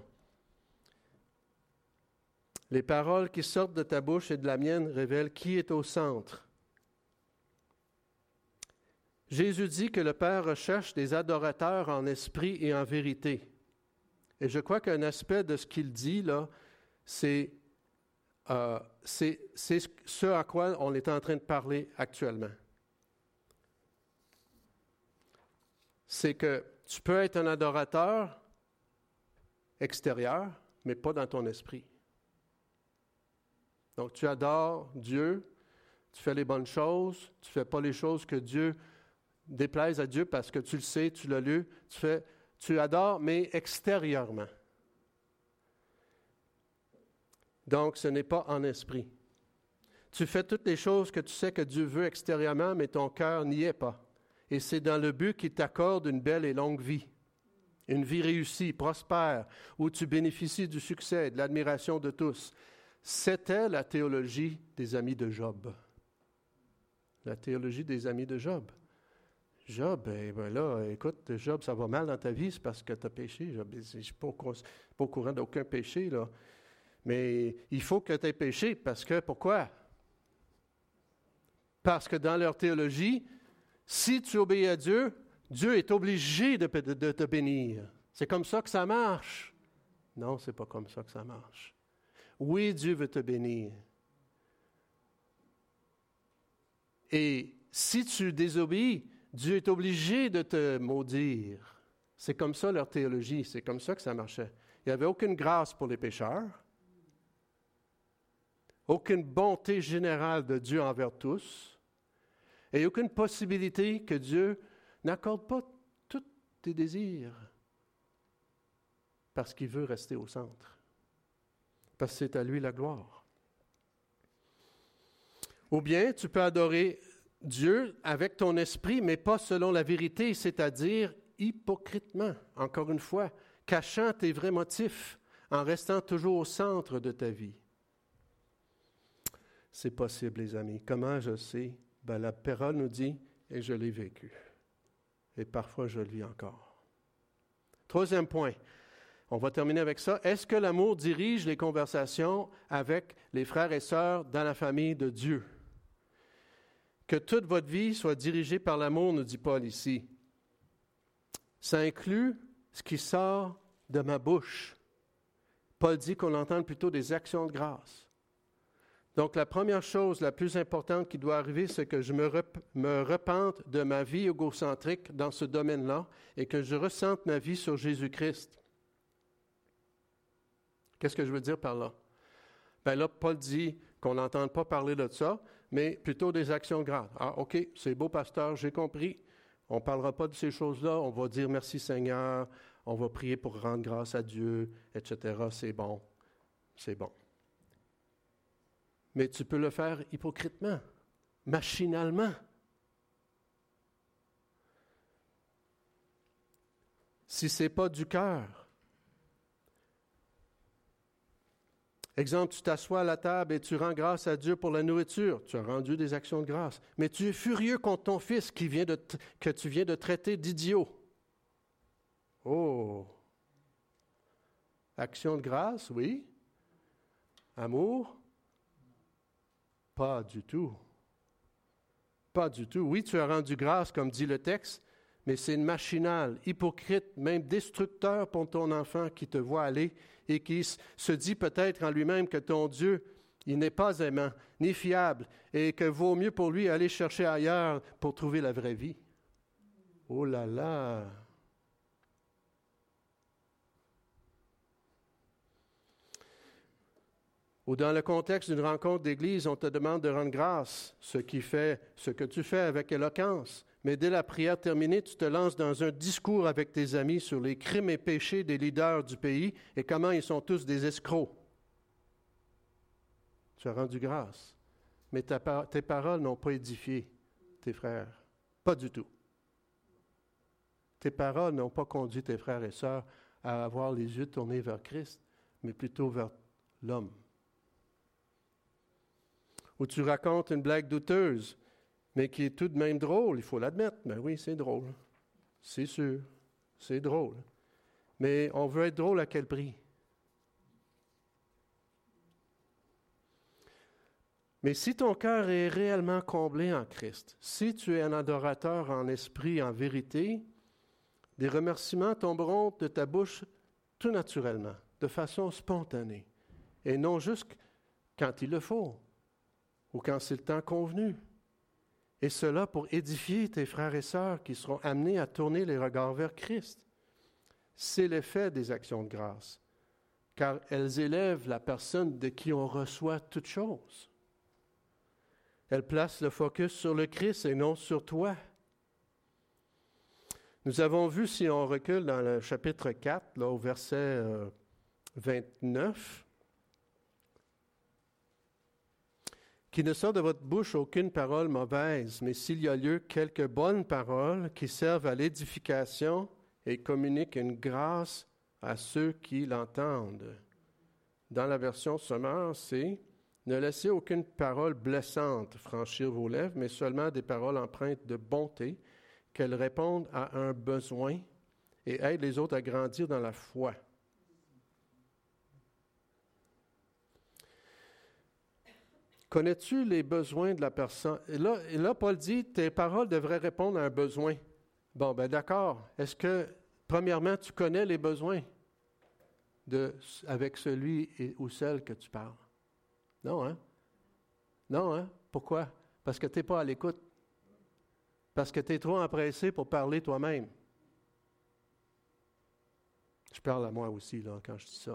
Les paroles qui sortent de ta bouche et de la mienne révèlent qui est au centre. Jésus dit que le Père recherche des adorateurs en esprit et en vérité. Et je crois qu'un aspect de ce qu'il dit, là, c'est, euh, c'est, c'est ce à quoi on est en train de parler actuellement. C'est que tu peux être un adorateur extérieur, mais pas dans ton esprit. Donc, tu adores Dieu, tu fais les bonnes choses, tu ne fais pas les choses que Dieu déplaise à Dieu parce que tu le sais, tu l'as lu, tu fais, tu adores, mais extérieurement. Donc, ce n'est pas en esprit. Tu fais toutes les choses que tu sais que Dieu veut extérieurement, mais ton cœur n'y est pas. Et c'est dans le but qu'il t'accorde une belle et longue vie. Une vie réussie, prospère, où tu bénéficies du succès et de l'admiration de tous. C'était la théologie des amis de Job. La théologie des amis de Job. Job, eh ben là, écoute, Job, ça va mal dans ta vie, c'est parce que tu as péché. Job, je ne suis pas au, pas au courant d'aucun péché, là. Mais il faut que tu aies péché, parce que, pourquoi? Parce que dans leur théologie, si tu obéis à Dieu, Dieu est obligé de, de, de te bénir. C'est comme ça que ça marche. Non, c'est pas comme ça que ça marche. Oui, Dieu veut te bénir. Et si tu désobéis, Dieu est obligé de te maudire. C'est comme ça leur théologie, c'est comme ça que ça marchait. Il n'y avait aucune grâce pour les pécheurs, aucune bonté générale de Dieu envers tous, et aucune possibilité que Dieu n'accorde pas tous tes désirs, parce qu'il veut rester au centre, parce que c'est à lui la gloire. Ou bien tu peux adorer Dieu avec ton esprit, mais pas selon la vérité, c'est-à-dire hypocritement, encore une fois, cachant tes vrais motifs, en restant toujours au centre de ta vie. C'est possible, les amis. Comment je sais? Ben, la parole nous dit, et je l'ai vécu. Et parfois, je le vis encore. Troisième point, on va terminer avec ça. Est-ce que l'amour dirige les conversations avec les frères et sœurs dans la famille de Dieu? Que toute votre vie soit dirigée par l'amour, nous dit Paul ici. Ça inclut ce qui sort de ma bouche. Paul dit qu'on entende plutôt des actions de grâce. Donc, la première chose, la plus importante qui doit arriver, c'est que je me, rep- me repente de ma vie égocentrique dans ce domaine-là et que je ressente ma vie sur Jésus-Christ. Qu'est-ce que je veux dire par là? Bien là, Paul dit qu'on n'entende pas parler de ça, mais plutôt des actions de grâce. Ah, OK, c'est beau, pasteur, j'ai compris. On ne parlera pas de ces choses-là. On va dire merci Seigneur, on va prier pour rendre grâce à Dieu, et cetera. C'est bon, c'est bon. Mais tu peux le faire hypocritement, machinalement. Si ce n'est pas du cœur. Exemple, tu t'assois à la table et tu rends grâce à Dieu pour la nourriture. Tu as rendu des actions de grâce. Mais tu es furieux contre ton fils qui vient de t- que tu viens de traiter d'idiot. Oh! Action de grâce, oui. Amour? Pas du tout. Pas du tout. Oui, tu as rendu grâce, comme dit le texte, mais c'est une machinale, hypocrite, même destructeur pour ton enfant qui te voit aller et qui se dit peut-être en lui-même que ton Dieu, il n'est pas aimant, ni fiable, et que vaut mieux pour lui aller chercher ailleurs pour trouver la vraie vie. Oh là là! Ou dans le contexte d'une rencontre d'église, on te demande de rendre grâce, ce qui fait ce que tu fais avec éloquence. Mais dès la prière terminée, tu te lances dans un discours avec tes amis sur les crimes et péchés des leaders du pays et comment ils sont tous des escrocs. Tu as rendu grâce. Mais ta, tes paroles n'ont pas édifié tes frères. Pas du tout. Tes paroles n'ont pas conduit tes frères et sœurs à avoir les yeux tournés vers Christ, mais plutôt vers l'homme. Ou tu racontes une blague douteuse, mais qui est tout de même drôle, il faut l'admettre. Mais oui, c'est drôle. C'est sûr. C'est drôle. Mais on veut être drôle à quel prix? Mais si ton cœur est réellement comblé en Christ, si tu es un adorateur en esprit, en vérité, des remerciements tomberont de ta bouche tout naturellement, de façon spontanée, et non juste quand il le faut ou quand c'est le temps convenu. Et cela pour édifier tes frères et sœurs qui seront amenés à tourner les regards vers Christ. C'est l'effet des actions de grâce, car elles élèvent la personne de qui on reçoit toutes choses. Elles placent le focus sur le Christ et non sur toi. Nous avons vu, si on recule dans le chapitre quatre, là, au verset euh, vingt-neuf, qu'il ne sort de votre bouche aucune parole mauvaise, mais s'il y a lieu, quelques bonnes paroles qui servent à l'édification et communiquent une grâce à ceux qui l'entendent. Dans la version sommaire, c'est « Ne laissez aucune parole blessante franchir vos lèvres, mais seulement des paroles empreintes de bonté, qu'elles répondent à un besoin et aident les autres à grandir dans la foi. » Connais-tu les besoins de la personne? Et là, et là, Paul dit, tes paroles devraient répondre à un besoin. Bon, ben d'accord. Est-ce que, premièrement, tu connais les besoins de, avec celui et, ou celle que tu parles? Non, hein? Non, hein? Pourquoi? Parce que tu n'es pas à l'écoute. Parce que tu es trop empressé pour parler toi-même. Je parle à moi aussi, là, quand je dis ça.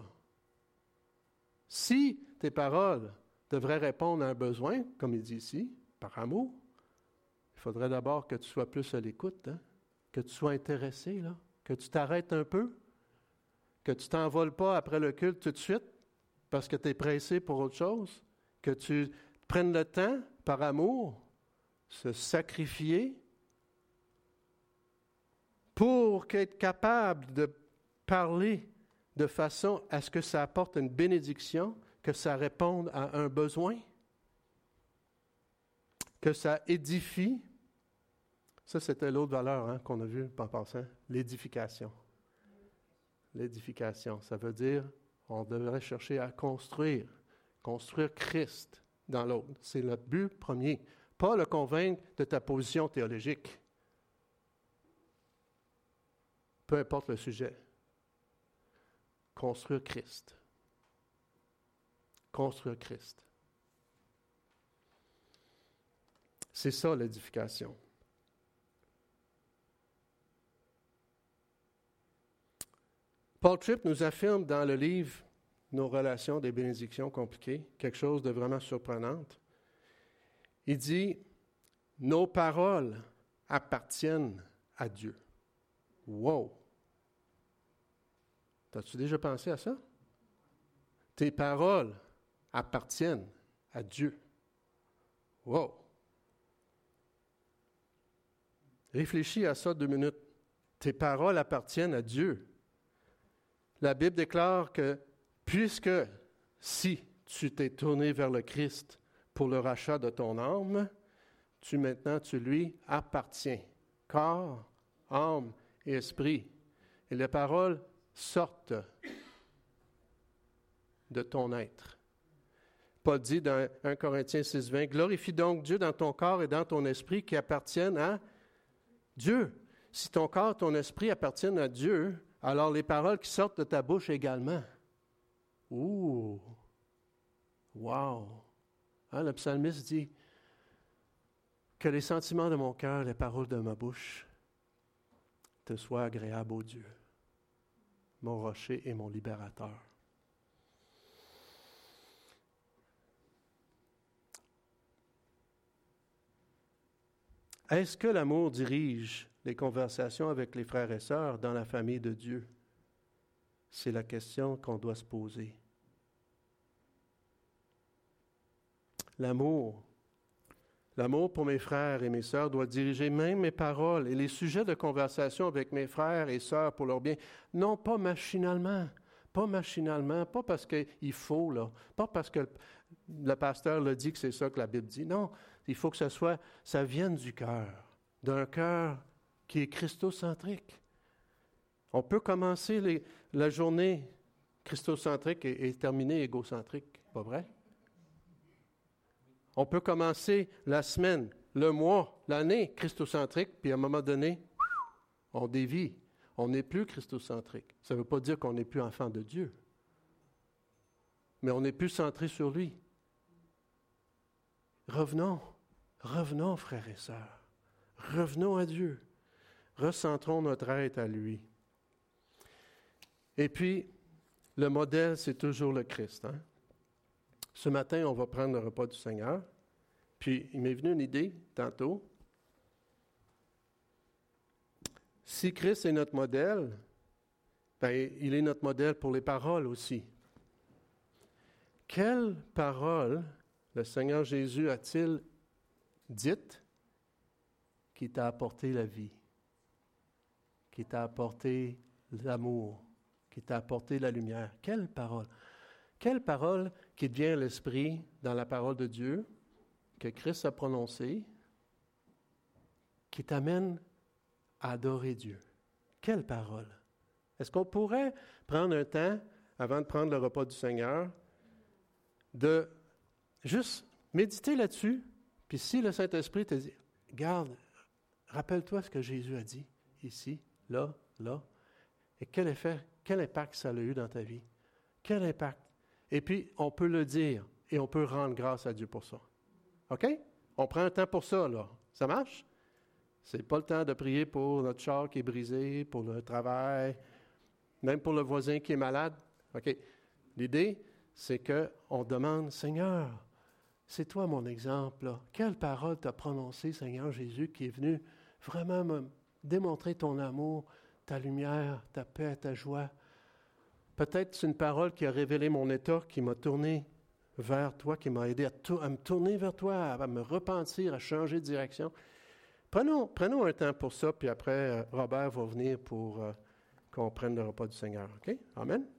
Si tes paroles devrait répondre à un besoin, comme il dit ici, par amour, il faudrait d'abord que tu sois plus à l'écoute, hein? Que tu sois intéressé, là, que tu t'arrêtes un peu, que tu ne t'envoles pas après le culte tout de suite parce que tu es pressé pour autre chose, que tu prennes le temps, par amour, se sacrifier pour être capable de parler de façon à ce que ça apporte une bénédiction, que ça réponde à un besoin, que ça édifie. Ça, c'était l'autre valeur hein, qu'on a vue en passant, l'édification. L'édification, ça veut dire on devrait chercher à construire, construire Christ dans l'autre. C'est le but premier. Pas le convaincre de ta position théologique. Peu importe le sujet. Construire Christ. Construire Christ. C'est ça l'édification. Paul Tripp nous affirme dans le livre nos relations des bénédictions compliquées, quelque chose de vraiment surprenant. Il dit, nos paroles appartiennent à Dieu. Wow! T'as-tu déjà pensé à ça? Tes paroles appartiennent à Dieu. Wow! Réfléchis à ça deux minutes. Tes paroles appartiennent à Dieu. La Bible déclare que puisque si tu t'es tourné vers le Christ pour le rachat de ton âme, tu maintenant tu lui appartiens. Corps, âme et esprit. Et les paroles sortent de ton être. Paul dit dans un Corinthiens six vingt, « Glorifie donc Dieu dans ton corps et dans ton esprit qui appartiennent à Dieu. » Si ton corps et ton esprit appartiennent à Dieu, alors les paroles qui sortent de ta bouche également. Ouh! Wow! Hein, le psalmiste dit que les sentiments de mon cœur, les paroles de ma bouche te soient agréables, ô Dieu, mon rocher et mon libérateur. Est-ce que l'amour dirige les conversations avec les frères et sœurs dans la famille de Dieu? C'est la question qu'on doit se poser. L'amour. L'amour pour mes frères et mes sœurs doit diriger même mes paroles et les sujets de conversation avec mes frères et sœurs pour leur bien. Non pas machinalement, pas machinalement, pas parce qu'il faut, là, pas parce que le, le pasteur l'a dit que c'est ça que la Bible dit. Non, il faut que ce soit, ça vienne du cœur, d'un cœur qui est christocentrique. On peut commencer les, la journée christocentrique et, et terminer égocentrique, pas vrai? On peut commencer la semaine, le mois, l'année christocentrique, puis à un moment donné, on dévie. On n'est plus christocentrique. Ça ne veut pas dire qu'on n'est plus enfant de Dieu, mais on n'est plus centré sur lui. Revenons, revenons, frères et sœurs. Revenons à Dieu. Recentrons notre être à lui. Et puis, le modèle, c'est toujours le Christ. Hein? Ce matin, on va prendre le repas du Seigneur. Puis, il m'est venu une idée, tantôt. Si Christ est notre modèle, ben, il est notre modèle pour les paroles aussi. Quelles paroles le Seigneur Jésus a-t-il dites qui t'a apporté la vie, qui t'a apporté l'amour, qui t'a apporté la lumière? Quelle parole? Quelle parole qui devient l'esprit dans la parole de Dieu, que Christ a prononcée, qui t'amène à adorer Dieu? Quelle parole? Est-ce qu'on pourrait prendre un temps, avant de prendre le repas du Seigneur, de juste méditer là-dessus, puis si le Saint-Esprit te dit, garde, rappelle-toi ce que Jésus a dit, ici, là, là, et quel effet, quel impact ça a eu dans ta vie? Quel impact? Et puis, on peut le dire, et on peut rendre grâce à Dieu pour ça. OK? On prend un temps pour ça, là. Ça marche? C'est pas le temps de prier pour notre char qui est brisé, pour le travail, même pour le voisin qui est malade. OK. L'idée, c'est qu'on demande, Seigneur, c'est toi mon exemple, là. Quelle parole t'as prononcée, Seigneur Jésus, qui est venu vraiment me démontrer ton amour, ta lumière, ta paix, ta joie. Peut-être c'est une parole qui a révélé mon état, qui m'a tourné vers toi, qui m'a aidé à, to- à me tourner vers toi, à me repentir, à changer de direction. Prenons, prenons un temps pour ça, puis après, Robert va venir pour euh, qu'on prenne le repas du Seigneur. OK? Amen?